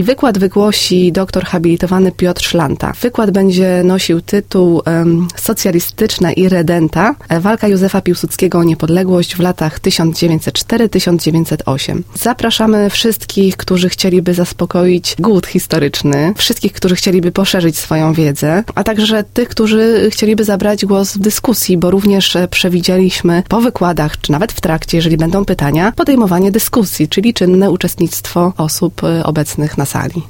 Wykład wygłosi doktor habilitowany Piotr Szlanta. Wykład będzie nosił tytuł Socjalistyczna irredenta. Walka Józefa Piłsudskiego o niepodległość w latach 1904-1908. Zapraszamy wszystkich, którzy chcieliby zaspokoić głód historyczny, wszystkich, którzy chcieliby poszerzyć swoją wiedzę, a także tych, którzy chcieliby zabrać głos w dyskusji, bo również przewidzieliśmy po wykładach, czy nawet w trakcie, jeżeli będą pytania, podejmowanie dyskusji, czyli czynne uczestnictwo osób obecnych na sali.